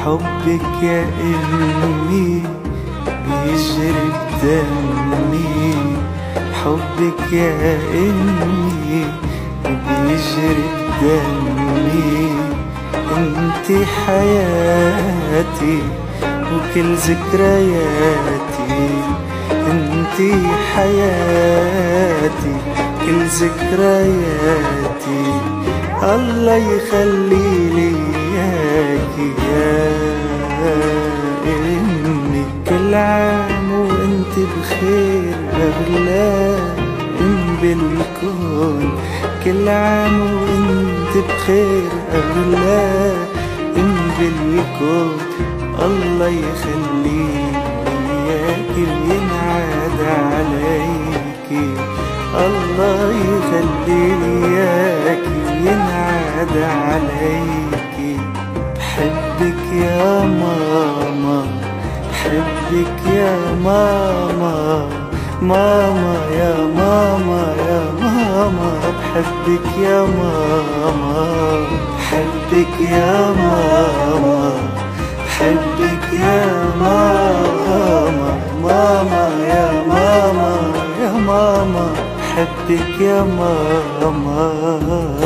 حبك يا أمي بيجري بدمي، حبك يا أمي بيجري بدمي. انتي حياتي وكل ذكرياتي، انتي حياتي كل ذكرياتي. الله يخلي لي اياكي يا امي. كل عام وانت بخير اغلى ام بالكون، كل عام وانت بخير اغلى ام بالكون. الله يخلي اياكي وينعاد عليكي، الله يخلي اياكي وينعاد عليكي. بحبك يا ماما، بحبك يا ماما، ماما يا ماما يا ماما. بحبك يا ماما، بحبك يا ماما، بحبك يا ماما، ماما يا ماما يا ماما. بحبك يا ماما.